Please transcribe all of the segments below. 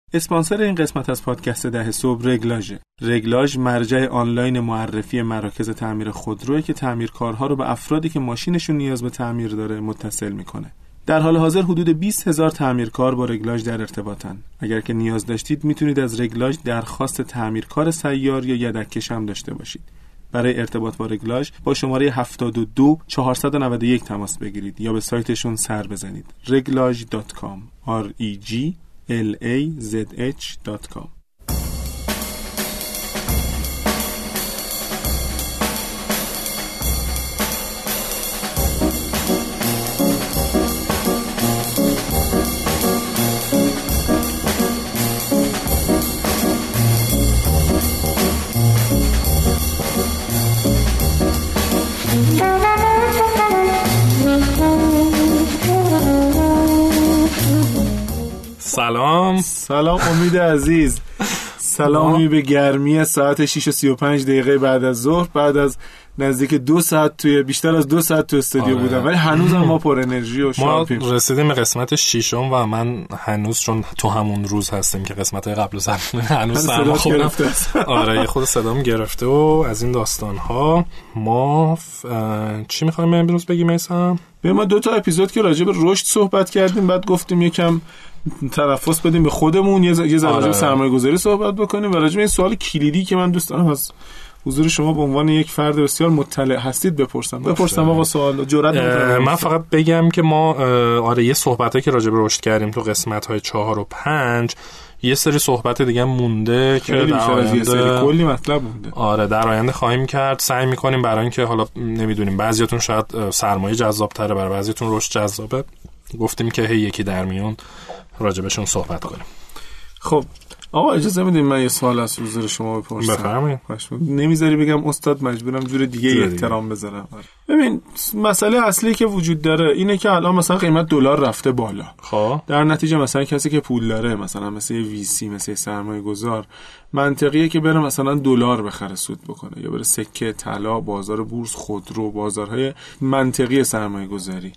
اسپانسر این قسمت از پادکست 10 صبح رگلاژه. رگلاژ مرجع آنلاین معرفی مراکز تعمیر خودروئه که تعمیرکارها رو به افرادی که ماشینشون نیاز به تعمیر داره متصل میکنه. در حال حاضر حدود 20,000 تعمیرکار با رگلاژ در ارتباطن. اگر که نیاز داشتید میتونید از رگلاژ درخواست تعمیرکار سیار یا یدک‌کش هم داشته باشید. برای ارتباط با رگلاژ با شماره 72 491 تماس بگیرید یا به سایتشون سر بزنید. reglage.com reglazh.com. سلام امید عزیز. سلامی به گرمی ساعت 6:35 بعد از ظهر، بعد از نزدیک 2 ساعت بیشتر از 2 ساعت تو استودیو بودم، ولی هنوزم ما پر انرژی و شارپیم. ما رسیدیم به قسمت 6 و من هنوز چون تو همون روز هستیم که قسمت قبل از هنوز سرما خوردم. آره یه خود صدام گرفته و از این داستان ها. ما چی می‌خوایم امروز بگیم میسم؟ ما 2 تا اپیزود که راجع به رشد صحبت کردیم، بعد گفتیم یکم تنفس بدیم به خودمون، یه ذره راجع به سرمایه‌گذاری صحبت بکنیم و راجع به این سوال کلیدی که من دوست دارم از حضور شما به عنوان یک فرد بسیار مطلع هستید بپرسم آقا سوال جرأت نمی‌کنم. من فقط بگم که ما یه صحبتایی که راجع به رشد کردیم تو قسمت‌های 4 و 5 یه سری صحبت دیگه مونده که در آینده کلی مطلب مونده. آره در آینده خواهیم کرد. سعی می‌کنیم برای اینکه حالا نمیدونیم بعضیاتون شاید سرمایه جذاب‌تره، برای بعضیاتون رشد جذابه، گفتیم که یکی در میون راجبشون صحبت کنیم. خب آقا اجازه میدین من یه سوال از حضور شما بپرسم؟ بفرمایید. نمیذاری بگم استاد، مجبورم جور دیگه احترام بذارم. ببین مسئله اصلی که وجود داره اینه که الان مثلا قیمت دلار رفته بالا. خب در نتیجه مثلا کسی که پول داره، مثلا مثل ویسی، مثل سرمایه گذار، منطقیه که بره مثلا دلار بخره سود بکنه، یا بره سکه، طلا، بازار بورس، خودرو، بازارهای منطقی سرمایه گذاری.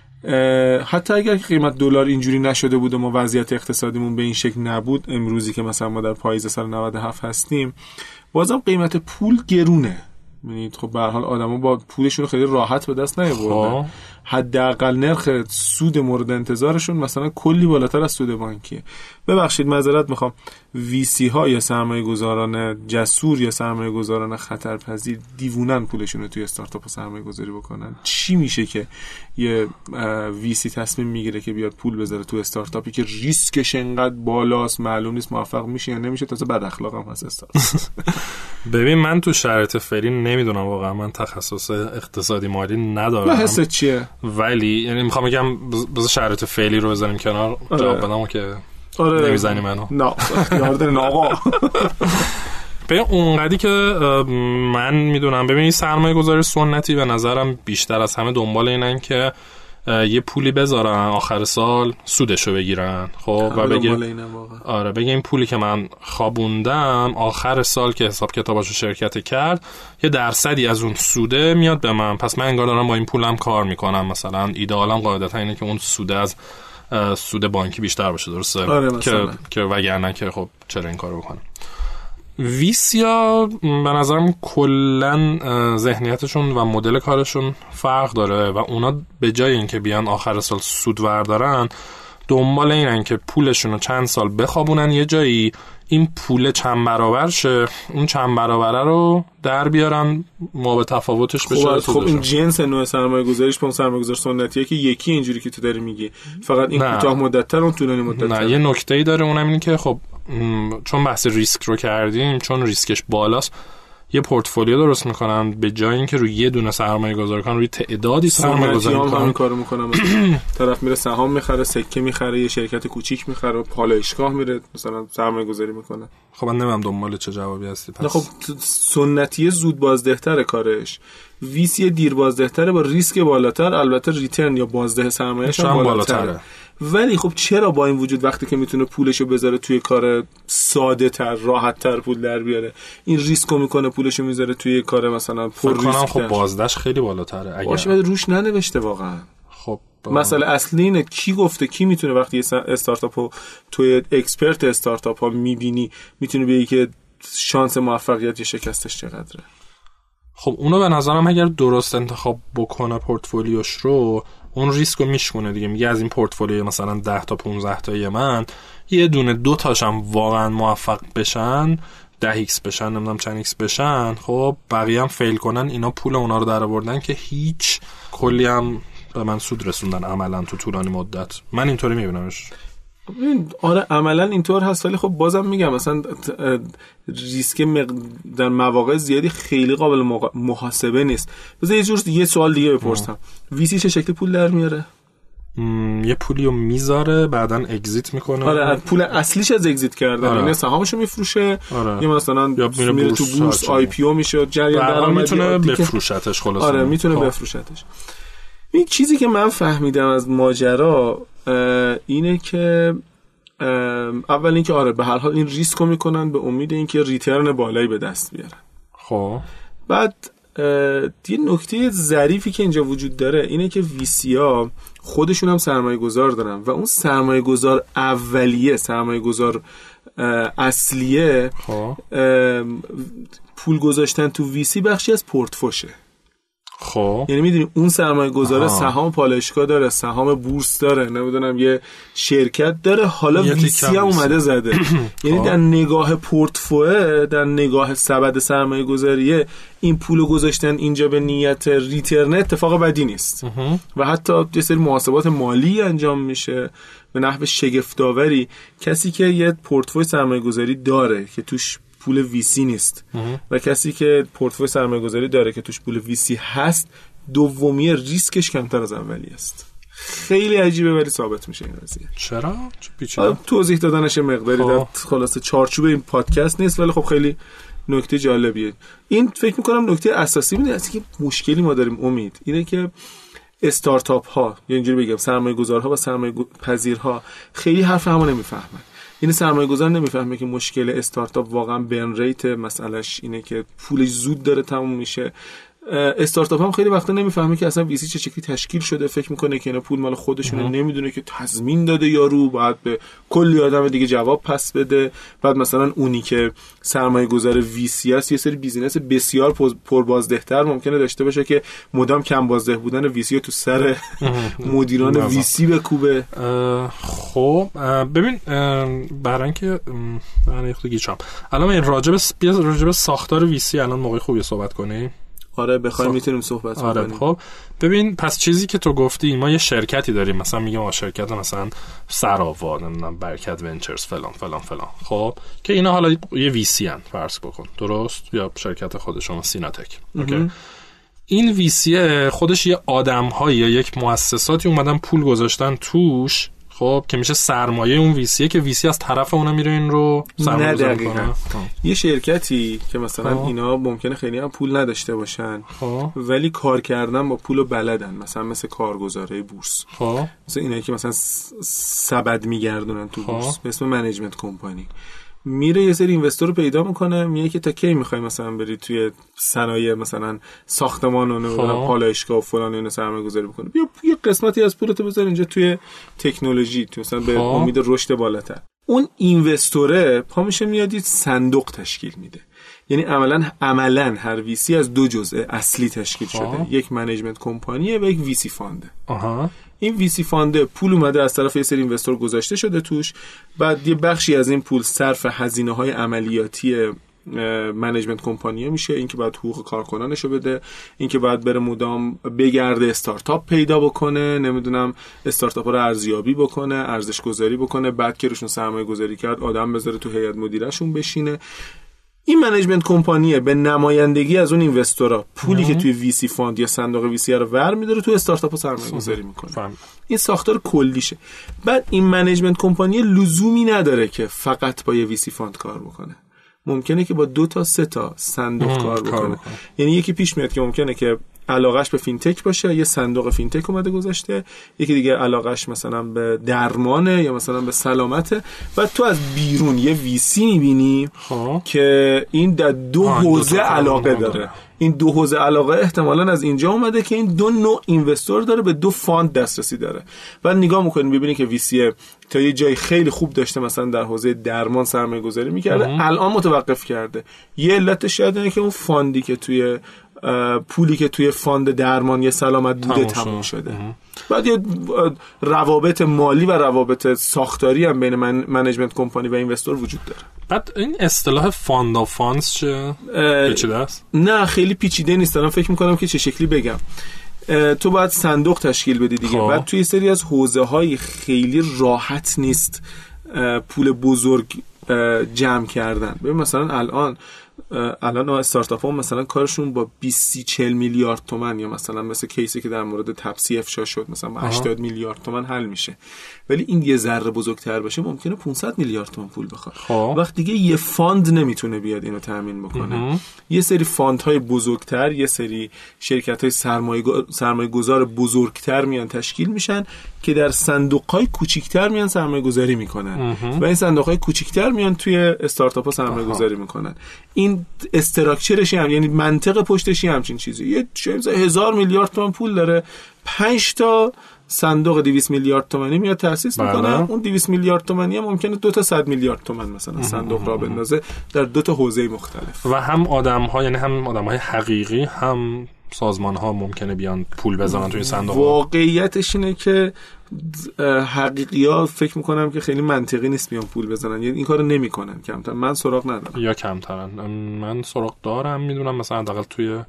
حتی اگر قیمت دلار اینجوری نشده بود و ما وضعیت اقتصادیمون به این شکل نبود، امروزی که مثلا ما در پاییز سال 97 هستیم، بازم قیمت پول گرونه. یعنی خب به هر حال آدما با پولشون خیلی راحت به دست نیاوردن. حداقل نرخ سود مورد انتظارشون مثلا کلی بالاتر از سود بانکیه. ببخشید معذرت میخوام، ویسی ها یا سرمایه گذاران جسور یا سرمایه گذاران خطرپذیر دیوونن پولشون رو توی استارتاپ سرمایه گذاری بکنن. چی میشه که یه ویسی تصمیم میگیره که بیاد پول بذاره تو استارتاپی که ریسکش انقدر بالاست، معلوم نیست موفق میشه یا نمیشه، تازه بد اخلاق هم هست استارتاپ. ببین من تو شرایط فعلی نمیدونم، واقعا من تخصص اقتصادی مالی ندارم. حست چیه؟ ولی یعنی میخوام بگم بذار شرایط فعلی رو بذاریم کنار، جواب بدم که نمیزنی منو. نه یاد دارین آقا. ببین اونقدی که من میدونم، ببین سرمایه گذاری سنتی به نظرم بیشتر از همه دنبال اینن که یه پولی بذارن آخر سال سودشو بگیرن. خب و بگه این پولی که من خوابوندم آخر سال که حساب کتاباشو شرکت کرد یه درصدی از اون سوده میاد به من، پس من انگار دارم با این پولم کار میکنم. مثلا ایدئالم قاعدتا اینه که اون سوده از سود بانکی بیشتر باشه، درسته؟ که وگرنه که خب چرا این کارو بکنم. ویسیا به نظرم کلن ذهنیتشون و مدل کارشون فرق داره و اونا به جای اینکه بیان آخر سال سود وردارن دنبال اینن که پولشون رو چند سال بخوابونن یه جایی، این پول چند برابر شه، اون چند برابره رو در بیارن ما به تفاوتش بشه. خب این جنس نوع سرمایه گذاریش با اون سرمایه گذار سنتیه که یکی اینجوری که تو داری میگی، فقط این کوتاه مدت‌تر اون طولانی مدت‌تر. نه یه نکته‌ای داره، اونم اینه که خب چون بحث ریسک رو کردیم، چون ریسکش بالاست، یه پورتفولیو درست میکنن به جای اینکه روی یه دونه سرمایه گذاری کنن روی تعدادی سرمایه گذاری میکنن. همین کارو میکنن. طرف میره سهام میخره، سکه میخره، یه شرکت کوچیک میخره، پالایشگاه میره مثلا سرمایه گذاری میکنه. خب من نمیدونم دنبال چه جوابی هستی پس. خب سنتی زود بازدهتره کارش، ویسی دیر بازدهتره با ریسک بالاتر، البته ریترن یا بازده سرمایه‌اش هم بالاتره. ولی خب چرا با این وجود وقتی که میتونه پولشو بذاره توی کار ساده تر، راحت تر پول در بیاره، این ریسکو میکنه پولشو میذاره توی کار مثلا پر ریسک؟ خب بازدهش خیلی بالاتره. باشه ولی روش ننوشته واقعا. خب مسئله اصلی اینه کی گفته، کی میتونه وقتی یه استارتاپو توی اکسپرت استارتاپ ها میبینی میتونه بگی که شانس موفقیت یا شکستش چقدره؟ خب اونو به نظرم اگر درست انتخاب بکنه پورتفولیوش رو، اون ریسکو میشکنه دیگه. میگه از این پورتفولیو مثلا 10 تا 15 تایی من یه دونه 2 تاشم واقعا موفق بشن، 10x بشن، نمیدونم چند x بشن، خب بقیه هم فیل کنن، اینا پول اونا رو در آوردن که هیچ، کلی هم به من سود رسوندن عملا تو طولانی مدت. من اینطوری میبینمش. آره عملا اینطور هست، ولی خب بازم میگم مثلا ریسک در مواقع زیادی خیلی قابل محاسبه نیست. بذار یه سوال دیگه بپرسم، ویسی چه شکلی پول در میاره؟ یه پولیو میذاره بعدن اگزیت میکنه. آره پول اصلیش از اگزیت کردن، یعنی سهامشو میفروشه، یا مثلا میره تو بورس آی پی او میشه، جریان درآمدی میتونه بفروشتش. خلاص آره میتونه بفروشتش. این چیزی که من فهمیدم از ماجرا اینه که اول اینکه آره به هر حال این ریسکو میکنن به امید اینکه ریترن بالایی به دست بیارن. خب بعد یه نکته ظریفی که اینجا وجود داره اینه که ویسیا خودشون هم سرمایه گذار دارن و اون سرمایه گذار اولیه، سرمایه گذار اصلیه، پول گذاشتن تو ویسی بخشی از پورتفوشه. خب یعنی میدونی اون سرمایه گذاره سهام پالایشگاه داره، سهام بورس داره، نمیدونم یه شرکت داره، حالا ویسی هم اومده زده. یعنی در نگاه پورتفوه، در نگاه سبد سرمایه گذاریه، این پولو گذاشتن اینجا به نیت ریترن اتفاق بدی نیست و حتی یه سری محاسبات مالی انجام میشه به نحو شگفت‌آوری. کسی که یه پورتفوی سرمایه گذاری داره که توش پول ویسی نیست و کسی که پورتفوی سرمایه گذاری داره که توش پول ویسی هست، دومی ریسکش کمتر از اولی است. خیلی عجیبه ولی ثابت میشه این قضیه. چرا؟ چه پیچیده؟ توضیح دادنش مقداری در خلاصه چارچوب این پادکست نیست، ولی خب خیلی نکته جالبیه. این فکر میکنم نکته اساسی میده از که مشکلی ما داریم امید اینه که استارتاپ ها یا اینجوری بگم سرمایه گذارها و سرمایه پذیرها خیلی حرف همو نمیفهمن. این سرمایه گذار نمیفهمه که مشکل استارتاپ واقعا برن ریت مسئلهش اینه که پولش زود داره تموم میشه. استارتاپ هم خیلی وقتا نمیفهمه که اصلا ویسی چه شکلی تشکیل شده، فکر میکنه که اینا پول مال خودشونه، نمیدونه که تضمین داده یارو باید به کلی آدم دیگه جواب پس بده. بعد مثلا اونی که سرمایه گذار ویسی است یه سری بیزینس بسیار پربازدهتر ممکنه داشته باشه که مدام کم بازده بودن ویسی تو سر مدیران ویسی بکوبه. خب ببین برای اینکه من خود گیچم الان راجب ساختار ویسی الان موقع خوبی صحبت کنیم. آره بخوایم میتونیم صحبت کنیم. آره خب ببین پس چیزی که تو گفتی، ما یه شرکتی داریم، مثلا میگم ما شرکت مثلا سراوا، نمیدونم برکت ونچرز فلان فلان فلان، خب که اینا حالا یه ویسی ان فرض بکن، درست؟ یا شرکت خودشون سیناتک. اوکی. این ویسی خودش یه آدم‌هایی یا یک مؤسساتی اومدن پول گذاشتن توش، خب که میشه سرمایه اون ویسیه که ویسی از طرف اونا میره این رو سرمایه گذاری کنه. یه شرکتی که مثلا اینا ممکنه خیلی هم پول نداشته باشن ولی کار کردن با پول و بلدن، مثل کارگزاره بورس، مثل اینایی که مثلا سبد میگردونن تو بورس به اسم منیجمنت کمپانی، میره یه سری اینوستور رو پیدا میکنه، میگه که تا کی میخوای مثلا بری توی صنایع مثلا ساختمان و پالایشگاه و فلان اینو سرمایه گذاری بکنی، بیا یه قسمتی از پولتو بذار اینجا توی تکنولوژی، تو مثلا به امید رشد بالاتر. اون اینوستوره پا میشه میاد یه صندوق تشکیل میده. یعنی عملاً هر ویسی از دو جزء اصلی تشکیل شده، یک منیجمنت کمپانیه و یک ویسی فانده. این ویسی فانده پول اومده از طرف یه سری اینوستور گذاشته شده توش، بعد یه بخشی از این پول صرف هزینه‌های عملیاتی منیجمنت کمپانیه میشه، این که باید حقوق کارکنانشو بده، این که باید بره مدام بگرده استارتاپ پیدا بکنه، نمیدونم استارتاپ‌ها رو ارزیابی بکنه، ارزش گذاری بکنه، بعد که روشون سرمایه گذاری کرد آدم بذاره تو هیئت مدیرهشون بشینه. این منیجمنت کمپانیه به نمایندگی از اون اینوستورا پولی که توی ویسی فاند یا صندوق ویسی رو ور می‌داره تو استارتاپ‌ها سرمایه گذاری میکنه. این ساختار کلیشه. بعد این منیجمنت کمپانی لزومی نداره که فقط با یه ویسی فاند کار بکنه، ممکنه که با 2 تا 3 تا صندوق کار بکنه. یعنی یکی پیش میاد که ممکنه که علاقش به فینتک باشه، یه صندوق فینتک اومده گذاشته، یکی دیگه علاقش مثلا به درمانه یا مثلا به سلامته، و تو از بیرون یه ویسی میبینی که این در دو حوزه علاقه داره. این دو حوزه علاقه احتمالاً از اینجا اومده که این دو نوع اینوستور داره، به دو فاند دسترسی داره. بعد نگاه میکنی ببینی که ویسی تا یه جای خیلی خوب داشته، مثلا در حوزه درمان سرمایه گذاری میکرده، الان متوقف کرده. یه علتش شاید اینه که اون فاندی که توی پولی که توی فاند درمان یا سلامت بوده تموم شده. بعد یه روابط مالی و روابط ساختاری هم بین منیجمنت کمپانی و اینوستور وجود داره. بعد این اصطلاح فاند آف فاندز چه پیچیده است؟ نه خیلی پیچیده نیست. الان فکر میکنم که چه شکلی بگم. تو باید صندوق تشکیل بدی دیگه. بعد توی سری از حوزه‌های خیلی راحت نیست پول بزرگ جمع کردن. ببین مثلا الان استارتاپ ها مثلا کارشون با 20-40 میلیارد تومان یا مثلا مثل کیسی که در مورد تپسی افشا شد مثلا 80 میلیارد تومان حل میشه، ولی این یه ذره بزرگتر باشه ممکنه 500 میلیارد تومان پول بخواد. وقت دیگه یه فاند نمیتونه بیاد اینو تامین بکنه. یه سری فاندهای بزرگتر، یه سری شرکت‌های سرمایه گذار بزرگتر میان تشکیل میشن که در صندوق‌های کوچیک‌تر میان سرمایه گذاری میکنن و این صندوق‌های کوچیک‌تر میان توی استارتاپ‌ها سرمایه گذاری میکنن. این استراکچرش هم یعنی منطق پشتش همچین چیزی. یه شاید 1000 میلیارد تومان پول داره، 5 تا صندوق 200 میلیارد تومانی میاد تأسیس میکنه. اون 200 میلیارد تومانی هم ممکنه 2 تا 100 میلیارد تومان مثلا صندوق را بندازه در 2 تا حوزه مختلف. و هم آدم‌ها، یعنی هم آدم‌های حقیقی هم سازمان‌ها ممکنه بیان پول بزنن توی صندوق. واقعیتش اینه که حقیقی‌ها فکر میکنم که خیلی منطقی نیست بیان پول بزنن، یعنی این کارو نمیکنن. کمتر من سراغ ندارم یا کمترن. من سراغ دارم، میدونم مثلا حداقل توی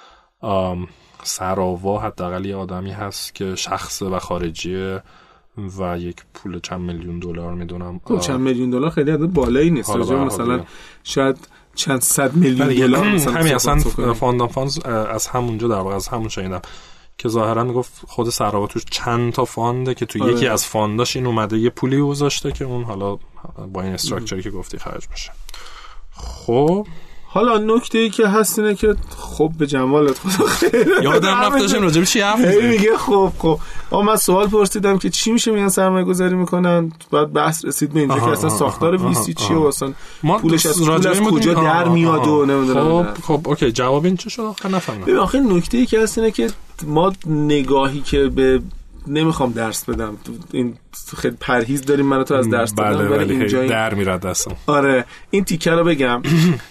سراوا حداقل یه آدمی هست که شخص و خارجیه و یک پول چند میلیون دلار میدونم. چند میلیون دلار خیلی عدد بالایی نیست. مثلا شاید چند صد میلیون دلار مثلا. همین اصلا فاند از همونجا در واقع از همون شنیدم که ظاهرا میگفت خود سراوا توش چند تا فانده که تو یکی از فانداش این اومده یه پولی گذاشته که اون حالا با این استراکچری که گفتی خرج بشه. خب حالا نکته‌ای که هست اینه که خب به جمالت خدا خیر. یادم رفت داشتیم راجع به چی حرف می‌زدیم. میگه خب من سوال پرسیدم که چی میشه میان سرمایه‌گذاری میکنن، بعد بحث رسید به اینجا که اصلا ساختار ویسی چیه و اصلا پولش از کجا در میاد و نمیدونم. خب اوکی، جواب این چه شد آخر نفهمیدم. ببین آخر نکته‌ای که هست اینه که ما نگاهی که به نمیخوام درس بدم، این خیلی پرهیز داریم منو تو از درس دادن، ولی اینجا در میاد دستم. آره این تیکه رو بگم.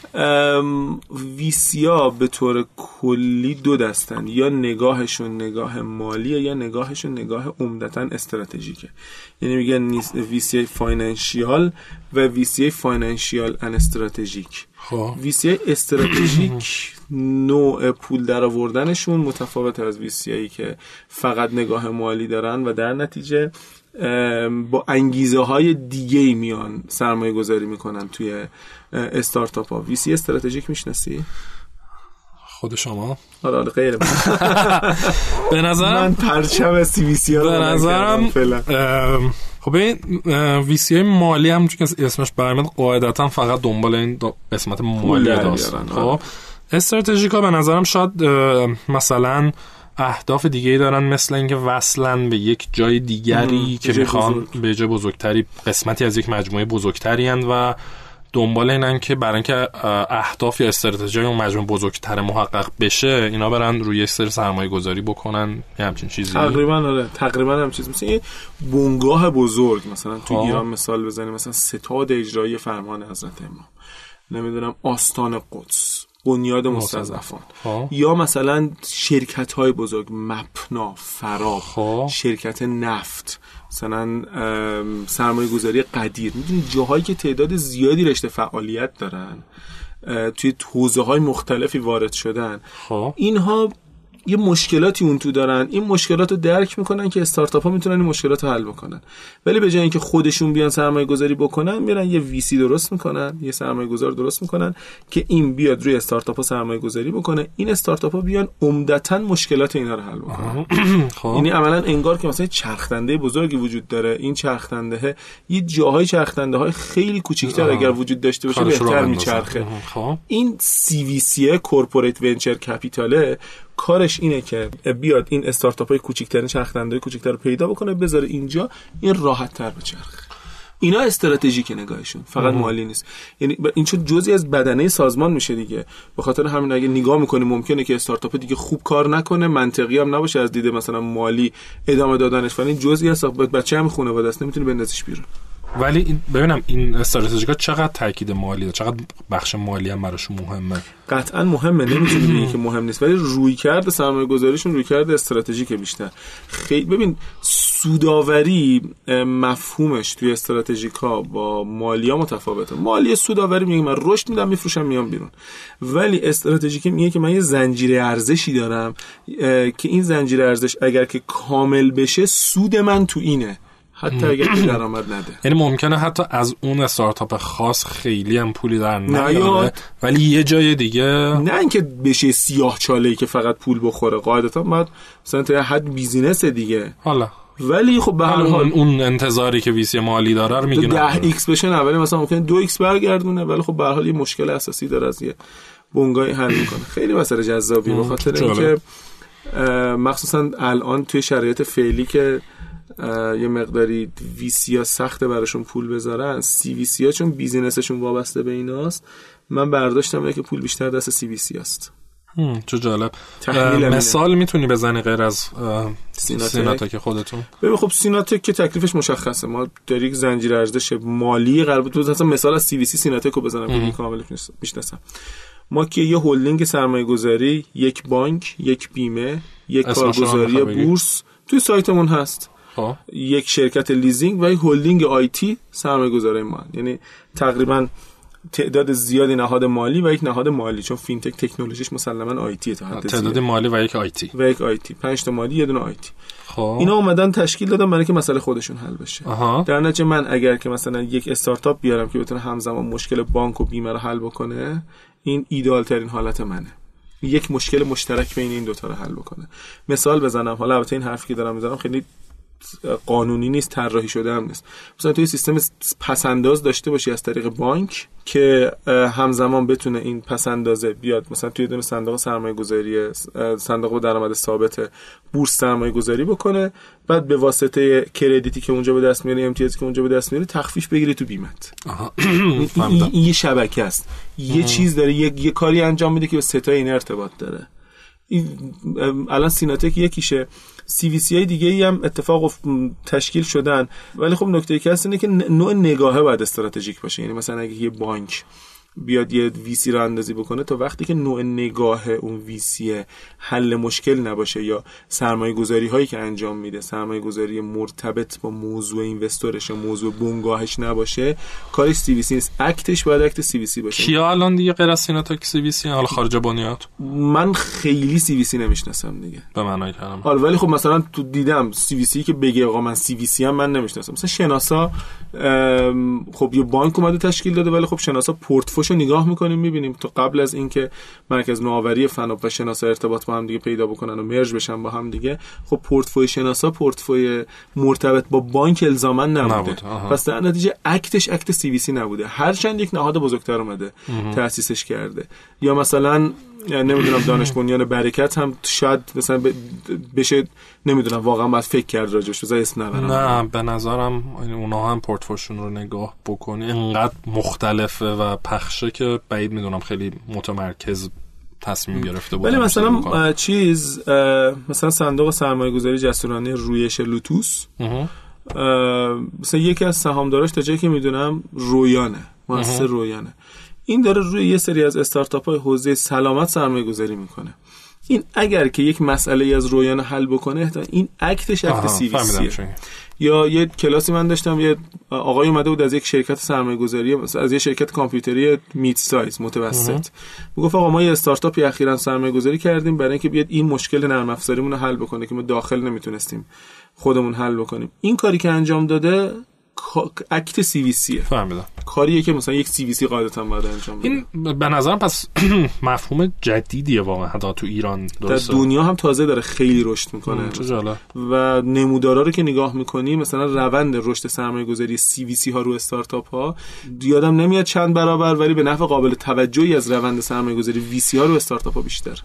ویسیا به طور کلی دو دستن، یا نگاهشون نگاه مالیه یا نگاهشون نگاه عمدتاً استراتژیکه. یعنی میگن ویسی فاینانشیال و ویسی فاینانشیال ان استراتژیک. ویسی استراتژیک نوع پول در آوردنشون متفاوت از ویسیایی که فقط نگاه مالی دارن و در نتیجه با انگیزه های دیگه میان سرمایه گذاری میکنن توی استارتاپ ها. ویسی استراتژیک میشناسی؟ خود شما؟ آره غیر به نظرم من پرچم ویسی ها به نظرم خب این ویسی های مالی هم چون که اسمش برمیاد قاعدتا فقط دنبال این قسمت مالی داستان. خب استراتژیکا به نظرم شاید مثلا اهداف دیگه‌ای دارن، مثل اینکه وصلن به یک جای دیگری که میخوان به جای بزرگتری قسمتی از یک مجموعه بزرگتری هستند و دنبال اینن که برای اینکه اهداف یا استراتژی اون مجموعه بزرگتر محقق بشه اینا برن روی یک سری سرمایه گذاری بکنن یا همچین چیزی. تقریبا هم چیز مثل یه بنگاه بزرگ. مثلا تو ایران مثال بزنیم، مثلا ستاد اجرایی فرمان حضرت امام، نمیدونم آستان قدس، بنیاد مستضعفان، یا مثلا شرکت‌های بزرگ مپنا، فراب، شرکت نفت، مثلا سرمایه گذاری قدیر. میدونی جاهایی که تعداد زیادی رشته فعالیت دارن، توی حوزه‌های مختلفی وارد شدن، اینها یه مشکلاتی اون تو دارن، این مشکلات رو درک میکنن که استارتاپ ها میتونن این مشکلات رو حل بکنن، ولی به جای اینکه خودشون بیان سرمایه گذاری بکنن میرن یه ویسی درست میکنن، یه سرمایه گذار درست میکنن که این بیاد روی استارتاپ ها سرمایه گذاری بکنه، این استارتاپ ها بیان عمدتاً مشکلات اینا رو حل بکنن. یعنی عملاً انگار که مثلا چرخدنده بزرگی وجود داره، این چرخدنده یه جاهای چرخدنده های خیلی کوچیک‌تر اگر وجود داشته باشه بهتر میچرخه. این سی وی سی کورپوریت ونچر کپیتاله کارش اینه که بیاد این استارتاپ‌های کوچیک‌ترین چرخدنده‌های کوچیک‌تر رو پیدا بکنه، بذاره اینجا، این راحت‌تر بچرخه. اینا استراتژیک نگاهشون، فقط مالی نیست. یعنی این چون جزئی از بدنه سازمان میشه دیگه. به خاطر همین اگه نگاه می‌کنی ممکنه که استارتاپ دیگه خوب کار نکنه، منطقی هم نباشه از دید مثلا مالی ادامه دادنش، ولی این جزئی از بچه هم خانواده است، نمیتونی بندازیش بیرون. ولی ببینم این استراتژیکا چقدر تاکید مالی داره، چقدر بخش مالی هم براشون مهمه؟ قطعا مهمه، نمیتونی بگی که مهم نیست، ولی رویکرد سرمایه‌گذاریشون رویکرد استراتژیک بیشتر. خیلی ببین سوداوری مفهومش توی استراتژیکا با مالیا متفاوته. مالی سوداوری میگه من رشد میدم میفروشم میام بیرون، ولی استراتژیک میگه که من یه زنجیره ارزشی دارم که این زنجیره ارزش اگر که کامل بشه سود من تو اینه، حتی اگر که درآمد نده. یعنی ممکنه حتی از اون استارتاپ خاص خیلی هم پولی در نیاره، ولی یه جای دیگه نه اینکه بشه سیاه چاله‌ای که فقط پول بخوره. قاعدتا باید مثلا تا حد بیزینس دیگه. حالا ولی خب به هر حال اون انتظاری که ویسی مالی داره رو میگه 10x بشه نه، ولی مثلا ممکنه 2x برگردونه، ولی خب به هر حال یه مشکل اساسی داره، از یه بنگاهی حل میکنه. خیلی مسئله جذابی به خاطر اینکه مخصوصا الان توی شرایط فعلی که یه مقداری ویسیا سخته براشون پول بذارن، سی ویسیا چون بیزینسشون وابسته به ایناست، من برداشتم اینه که پول بیشتر دست سی ویسیا است. چه جالب. مثال میتونی بزنی غیر از سیناتک خودتون؟ ببین خب سیناتک که تکلیفش مشخصه، ما داریم یک زنجیره ارزش مالی قرار بود مثلا مثال از سی وی سی سیناتک رو بزنم که کامل میشناسم. ما که یه هولدینگ سرمایه‌گذاری، یک بانک، یک بیمه، یک کارگزاری بورس توی سایتمون هست. یک شرکت لیزینگ و یک هولدینگ آیتی سرمایه‌گذاری ما، یعنی تقریبا تعداد زیادی نهاد مالی و یک نهاد مالی، چون فینتک تکنولوژیش مسلماً آیتی تا حد تعداد مالی و یک آیتی 5 تا مالی یه دونه آیتی. اینا اومدن تشکیل دادن برای که مسئله خودشون حل بشه. در نتیجه من اگر که مثلا یک استارتاپ بیارم که بتونه همزمان مشکل بانک و بیمه رو حل بکنه، این ایدئال ترین حالت منه. یک مشکل مشترک بین این دو تا رو حل بکنه. مثال بزنم، حالا البته این حرفی که دارم میزنم خیلی قانونی نیست، طراحی شده هم نیست. مثلا توی سیستم پسنداز داشته باشی از طریق بانک که همزمان بتونه این پسندازه بیاد مثلا توی دونه صندوق سرمایه‌گذاری، صندوق درآمد ثابت بورس سرمایه‌گذاری بکنه، بعد به واسطه کردیتی که اونجا به دست میاری، امتیازی که اونجا به دست میاری، تخفیف بگیری تو بیمت. این یه شبکه است، یه چیز داره، یه کاری انجام میده که به سه تا این ارتباط داره. الان سیناتک یکیشه، سی وی سی های دیگه ای هم اتفاق تشکیل شدن، ولی خب نکته که هست اینه که نوع نگاهه باید استراتژیک باشه. یعنی مثلا اگه یه بانک بیاد یه ویسی رو اندازی بکنه، تا وقتی که نوع نگاه اون ویسی حل مشکل نباشه یا سرمایه گذاری هایی که انجام میده سرمایه گذاری مرتبط با موضوع اینوستورش یا موضوع بنگاهش نباشه، کارش سی وی سی نیست. اکتش باید اکت سی وی سی باشه. کیا الان دیگه غیر از سیناتک سی وی سی حالا خارج بنیاد؟ من خیلی سی وی سی نمیشناسم دیگه به معنای کلمه. حالا ولی خب مثلا تو دیدم سی وی سی که بگه آقا من سی وی سی هم من نمیشناسم. مثلا شناسا خب یه بانک اومده تشکیل داده، ولی خب شناسا پورتفولیو نگاه میکنیم میبینیم تا قبل از اینکه مرکز نوآوری فناپ و شناسا ارتباط با هم دیگه پیدا بکنن و مرج بشن با هم دیگه، خب پورتفولیو شناسا پورتفولیو مرتبط با بانک الزاما نبوده. پس در نتیجه اکتش اکت سی وی سی نبوده، هرچند یک نهاد بزرگتر اومده تأسیسش کرده. یا مثلا نمیدونم دانش بنیان برکت هم شاید مثلا بشه، نمیدونم واقعا باید فکر کرد راجعش، بذار اسم نبرم. نه به نظرم اونا هم پورتفولیوشون رو نگاه بکنی اینقدر مختلفه و پخشه که بعید میدونم خیلی متمرکز تصمیم گرفته بود. ولی مثلا مثلا صندوق سرمایه‌گذاری جسورانه رویش لوتوس مثلا یکی از سهامداراش تا جایی که میدونم رویانه، مؤسسه رویانه، این داره روی یه سری از استارتاپ‌های حوزه سلامت سرمایه‌گذاری میکنه. این اگر که یک مسئله از رویان حل بکنه، این اکتش اکت سی وی سی. یا یه کلاسی من داشتم، یه آقای اومده بود از یک شرکت سرمایه‌گذاری، از یه شرکت کامپیوتری مید سایز متوسط، میگفت آقا ما یه استارتاپی اخیراً سرمایه‌گذاری کردیم برای اینکه بیاد این مشکل نرم افزاریمون رو حل بکنه که ما داخل نمیتونستیم خودمون حل بکنیم. این کاری که انجام داده اکت سی وی سی. فهمیدم. کاریه که مثلا یک سی وی سی قاعدتاً باید انجام بده. این به نظرم پس مفهوم جدیدیه واقعا، حتی تو ایران درسته. در دنیا هم تازه داره خیلی رشد میکنه. چه جالب. و نمودارا رو که نگاه میکنی، مثلا روند رشد سرمایه‌گذاری سی وی سی ها رو استارتاپ ها یادم نمیاد چند برابر، ولی به نحو قابل توجهی از روند سرمایه‌گذاری وی سی ها رو استارتاپ ها بیشتر.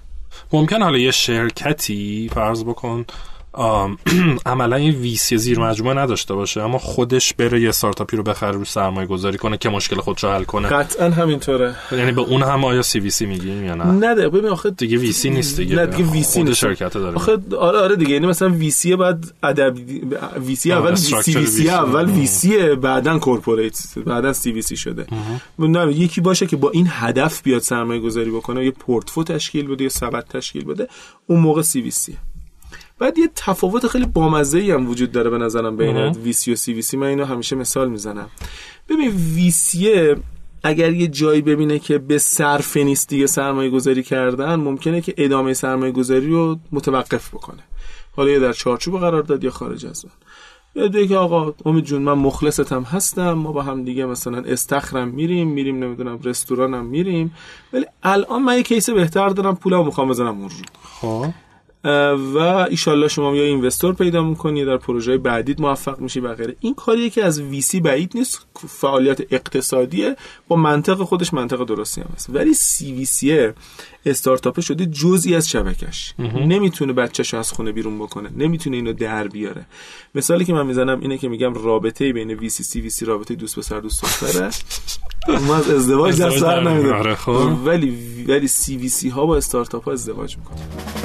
ممکن حالا یه شرکتی فرض بکن عملا این ویسی زیر مجموعه نداشته باشه، اما خودش بره یه استارتاپی رو بخره رو سرمایه گذاری کنه که مشکل خودش رو حل کنه. قطعا همینطوره. یعنی به اون هم آیا سی وی سی میگیم یا نه؟ نه ببین آخه دیگه وی سی نیست دیگه. نه دیگه وی سی خود شرکت داره. آخه آره دیگه، یعنی مثلا وی سی بعد وی سی اول وی سی اول وی سی بعدن کورپوریت بعدن سی وی سی شده. نه یکی باشه که با این هدف بیاد سرمایه گذاری بکنه، یه پورتفو تشکیل بده یا سبد تشکیل بده، اون موقع سی وی سی. بعد یه تفاوت خیلی بامزه‌ای هم وجود داره به نظرم بین وی سی و سی وی سی. من اینو همیشه مثال میزنم. ببین وی سی اگر یه جایی ببینه که به صرفه نیست دیگه سرمایه گذاری کردن، ممکنه که ادامه سرمایه گذاری رو متوقف بکنه، حالا یا در چارچوب قرار داد یا خارج از اون. یا که آقا امید جون من مخلصتم هستم، ما با هم دیگه مثلا استخرم میریم نمیدونم رستورانم میریم، ولی الان من یه کیس بهتر دارم، پولمو میخوام بزنم اون رو. خب و ایشالله شما یا اینوستور پیدا میکنی، در پروژه بعدیت موفق میشی و غیره. این کاریه که از ویسی بعید نیست، فعالیت اقتصادیه، با منطق خودش منطق درستی هم هست. ولی سی وی سی استارتاپ شده جزئی از شبکش، نمیتونه بچه‌شو از خونه بیرون بکنه، نمیتونه اینو در بیاره. مثالی که من میزنم اینه که میگم رابطه بین وی سی وی سی رابطه دوست پسر دوست دختره. ما از ازدواج دست سر نمیدیم، ولی سی وی سی ها با استارتاپ ها ازدواج میکنن.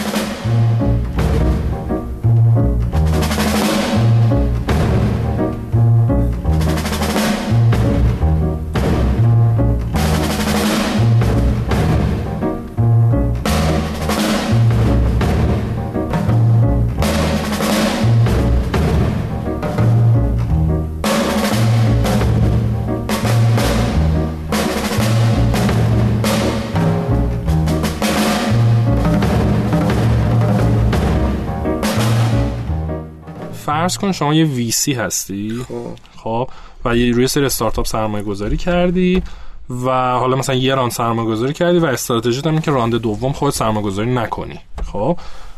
فرض کن شما یه ویسی هستی، خب و یه روی سری استارتاپ سرمایه گذاری کردی و حالا مثلا یه راند سرمایه گذاری کردی و استراتژیت هم این که راند دوم خودت سرمایه گذاری نکنی. خب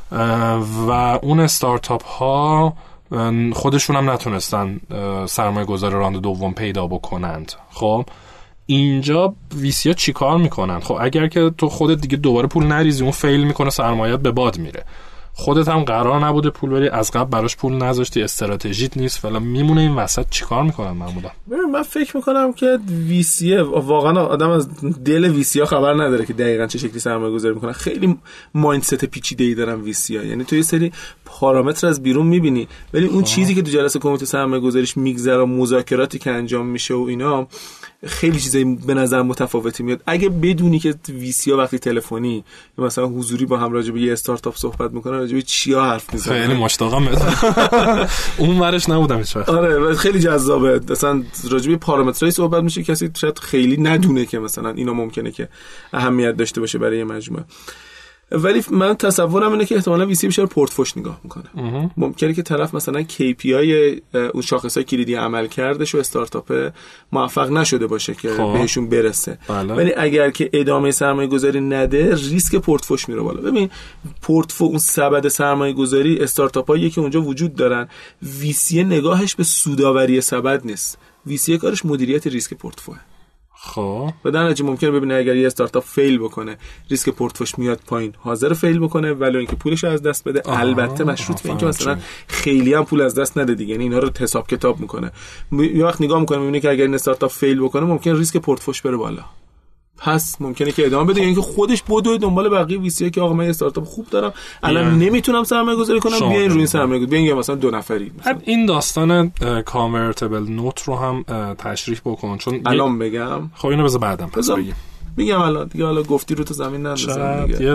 و اون استارتاپ ها خودشون هم نتونستن سرمایه گذاری راند دوم پیدا بکنند. خب اینجا ویسی ها چی کار میکنن؟ خب اگر که تو خودت دیگه دوباره پول نریزی، اون فیل میکنه، سرمایه‌ات به باد میره، خودت هم قرار نبوده پول بری، از قبل براش پول نذاشتی، استراتژیت نیست، فعلا میمونه این وسط، چیکار میکنن معمولا؟ من فکر میکنم که ویسی واقعا آدم از دل ویسی ها خبر نداره که دقیقاً چه شکلی سرمایه گذاری میکنن. خیلی مایندست پیچیده‌ای دارن ویسی ها، یعنی تو یه سری پارامتر از بیرون میبینی، ولی اون چیزی که تو جلسه کمیته سرمایه گذاریش میگذره، مذاکراتی که انجام میشه و اینا، خیلی چیزای به نظر متفاوتی میاد. اگه بدونی که ویسی ها وقتی تلفنی مثلا حضوری با هم راجع به یه استارتاپ صحبت میکنن، راجع به چیا حرف میزنن، خیلی مشتاقم اون ورش نبودم هیچ وقت. آره خیلی جذابه. مثلا راجع به پارامترهای صحبت میشه، کسی شاید خیلی ندونه که مثلا اینا ممکنه که اهمیت داشته باشه برای یه مجموعه. ولی من تصورم اینه که احتمالاً ویسی بیشتر پورتفوش نگاه میکنه. ممکنه که طرف مثلا KPI اون شاخصای کلیدی عمل کردش و استارتاپ موفق نشده باشه که بهشون برسه. ولی اگر که ادامه سرمایه گذاری نده، ریسک پورتفوش میره بالا. ببین پورتفو اون سبد سرمایه گذاری استارتاپایی که اونجا وجود دارن، ویسی نگاهش به سودآوری سبد نیست، ویسی کارش مدیریت ریسک پورتفوه. خب به در نتیجه ممکنه ببینه اگر یه استارتاپ فیل بکنه، ریسک پورتفوش میاد پایین، حاضر فیل بکنه ولی اینکه پولش از دست بده، البته مشروط به اینکه مثلا خیلی هم پول از دست نده دیگه، یعنی اینا رو حساب کتاب میکنه. یه وقت نگاه میکنه میبینه که اگر این استارتاپ فیل بکنه، ممکنه ریسک پورتفوش بره بالا، پس ممکنه که ادامه بده، یعنی که خودش بدوه دنبال بقیه ویسی که آقا من استارتاپ خوب دارم، الان نمیتونم سرمایه گذاری کنم، بیاین روی این سرمایه گذاری، بیاین مثلا 2 نفری. این داستان کانورتیبل نوت رو هم تشریح بکن، چون الان بگم. خب اینو بذار بعدم پس بگیم. میگم الان دیگه، حالا گفتی رو تو زمین نندازم دیگه.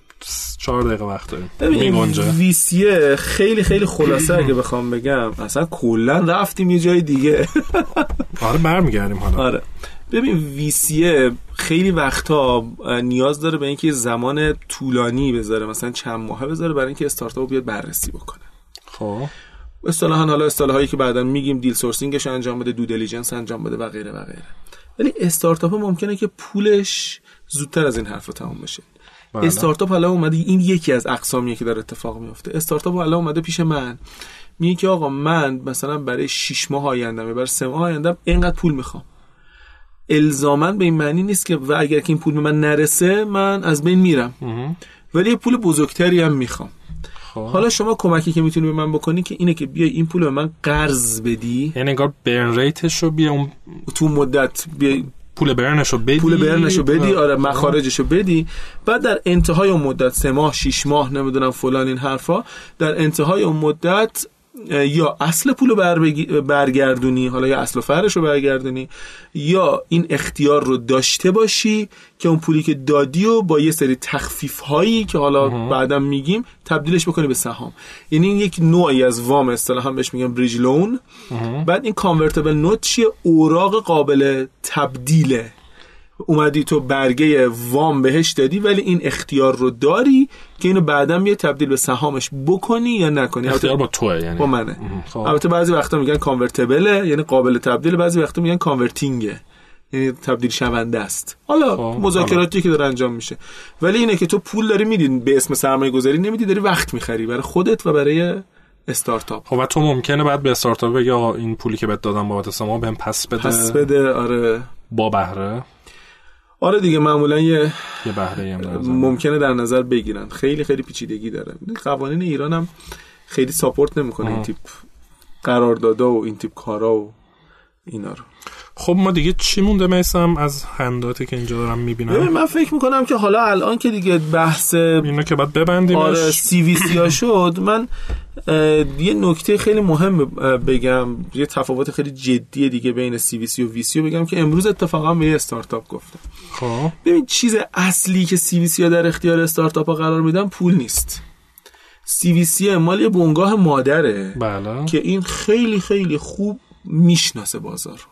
4 دقیقه وقت داریم. ببین ویسی خیلی خیلی خلاصه اگه بخوام بگم، اصلا کلا رفتیم یه جای دیگه. آره برمیگردیم حالا. آره ببین ویسی خیلی وقتا نیاز داره به اینکه زمان طولانی بذاره، مثلا چند ماهه بذاره برای اینکه استارتاپ بیاد بررسی بکنه. خب اصطلاحاً حالا اصطلاحایی که بعداً میگیم دیل سورسینگش انجام بده، دو دیلیجنس انجام بده و غیره و غیره. ولی استارتاپ ممکنه که پولش زودتر از این حرف رو تموم بشه. استارتاپ حالا اومده، این یکی از اقسامیه که داره اتفاق میفته. استارتاپ حالا اومده پیش من میگه که آقا من مثلا برای 6 ماه آینده یا برای 3 ماه آینده اینقدر پول میخوام. الزاماً به این معنی نیست که و اگر که این پول به من نرسه من از بین میرم. ولی یه پول بزرگتری هم میخوام. حالا شما کمکی که میتونی به من بکنی که اینه که بیای این پول به من قرض بدی، یعنی انگار برن ریتشو بیا اون تو مدت بیای پول برنشو بدی، آره مخارجشو بدی، بعد در انتهای اون مدت 3 ماه 6 ماه نمیدونم فلان این حرفا، در انتهای اون مدت یا اصل پولو برگردونی، حالا یا اصل و فرعشو برگردونی، یا این اختیار رو داشته باشی که اون پولی که دادی و با یه سری تخفیف هایی که حالا بعدم میگیم تبدیلش بکنی به سهام. یعنی این یک نوعی از وام، اصطلاحا بهش میگن بریج لون. بعد این کانورتیبل نوت چیه؟ اوراق قابل تبدیله. اومدی تو برگه وام بهش دادی ولی این اختیار رو داری که اینو بعداً بیا تبدیل به سهامش بکنی یا نکنی. اختیار با توه، یعنی با منه. البته بعضی وقتا میگن کانورتیبل یعنی قابل تبدیل، بعضی وقتا میگن کانورتینگه یعنی تبدیل شونده است. حالا مذاکراتی که داره انجام میشه. ولی اینه که تو پول داری میدی به اسم سرمایه گذاری، نمیدی داری وقت میخری برای خودت و برای استارتاپ. خب تو ممکنه بعد به استارتاپ بگی آقا این پولی که بهت دادم بابت سهام بهم پس بده. آره با بهره. آره دیگه معمولا یه بهره هم ممکنه در نظر بگیرن. خیلی خیلی پیچیدگی داره. قوانین ایران هم خیلی ساپورت نمیکنه این تیپ قراردادا و این تیپ کارا و اینا رو. خب ما دیگه چی مونده میسم از هنداتی که اینجا دارم میبینم؟ من فکر میکنم که حالا الان که دیگه بحث اینا که باید ببندیمش، آره CVC ها شد، من یه نکته خیلی مهم بگم، یه تفاوت خیلی جدی دیگه بین CVC و VC رو بگم که امروز اتفاقا به یه استارتاپ گفتم. خب ببین چیز اصلی که CVC ها در اختیار استارتاپ ها قرار میدن پول نیست. CVC مال یه بنگاه مادره. بله. که این خیلی خیلی خوب میشناسه بازار،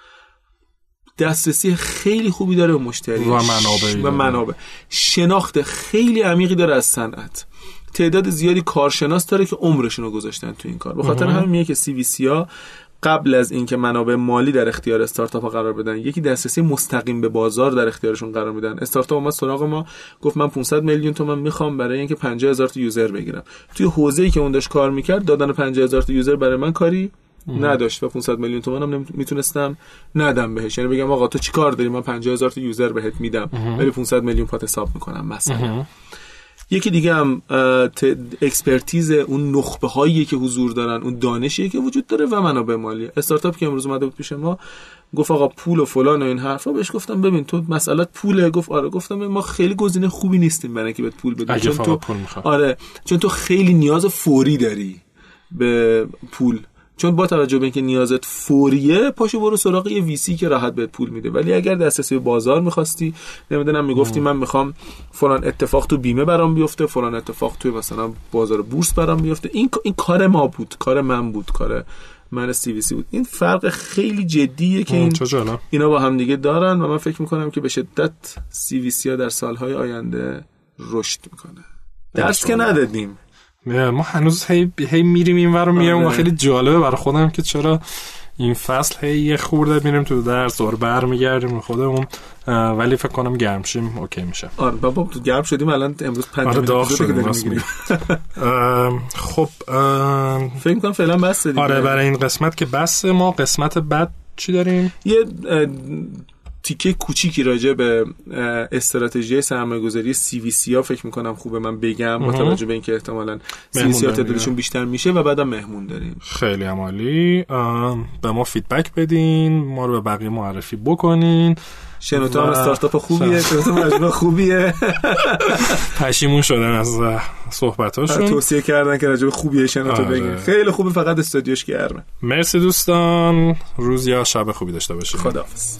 دسترسی خیلی خوبی داره به مشتری و منابع، شناخت خیلی عمیقی داره از صنعت، تعداد زیادی کارشناس داره که عمرشون رو گذاشتن تو این کار. به خاطر همین میگه که CVC ها قبل از اینکه منابع مالی در اختیار استارتاپ ها قرار بدن، یکی دسترسی مستقیم به بازار در اختیارشون قرار میدن. استارتاپ اومد سراغ ما گفت من 500 میلیون تومان میخوام برای اینکه 50000 تا یوزر بگیرم. توی حوزه‌ای که اون داشت کار میکرد دادن 50000 تا یوزر برای من کاری نداشت و 500 میلیون تومان هم میتونستم ندم بهش. یعنی بگم آقا تو چی کار داری، من 50000 تا یوزر بهت میدم ولی 500 میلیون پات حساب میکنم مثلا. یکی دیگه هم اکسپرتیز اون نخبه هایی که حضور دارن، اون دانشی که وجود داره و منابع مالی. استارتاپ که امروز اومده بود پیش ما گفت آقا پول و فلان و این حرفا، بهش گفتم ببین تو مسئلت پوله. گفت آره. گفتم ما خیلی گزینه خوبی نیستیم برای اینکه بهت پول بدیم، چون تو آره چون تو خیلی نیاز فوری داری به پول، چون با توجه به اینکه نیازت فوریه پاشو برو سراغ یه ویسی که راحت بهت پول میده. ولی اگر دسترسی به بازار می‌خواستی، نمیدونم میگفتی من میخوام فلان اتفاق تو بیمه برام بیفته، فلان اتفاق توی مثلا بازار بورس برام بیفته، این کار ما بود، کار من بود، کار من CVC بود. این فرق خیلی جدیه که اینا با هم دیگه دارن و من فکر میکنم که به شدت CVC ها در سالهای آینده رشد میکنه. درس که ندادیم، ما هنوز هی میریم اینور رو میایم و خیلی جالبه برای خودم که چرا این فصل هی یه خورده میریم تو درس و برمیگردیم خودمون، ولی فکر کنم گرم شیم اوکی میشه. آره بابا تو گرم شدیم الان امروز 5 داغ شدیم. خب فکر می‌کنم فعلا بس دیگه. آره برای این قسمت که بس. ما قسمت بعد چی داریم؟ یه تیکه کوچیکی راجع به استراتژی سرمایه‌گذاری CVC ها فکر می‌کنم خوبه من بگم با توجه به اینکه احتمالاً CVC ها تعدادشون بیشتر میشه و بعدم مهمون داریم. خیلی عالی. به ما فیدبک بدین، ما رو به بقیه معرفی بکنین. شنوتو هم استارتاپ خوبیه، شنوتو مجموعه خوبیه. پشیمون شدن از صحبتاشون، توصیه کردن که راجع به خوبیه شنوتو بگین. خیلی خوبه، فقط استودیوش گرمه. مرسی دوستان، روز یا شب خوبی داشته باشید. خداحافظ.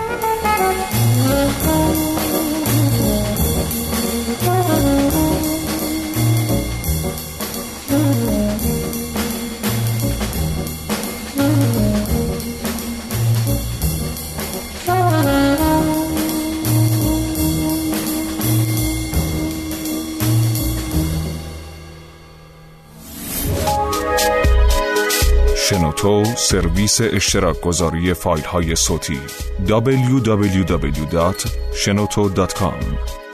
شنوتو سرویس اشتراک گذاری فایل های صوتی www.shenoto.com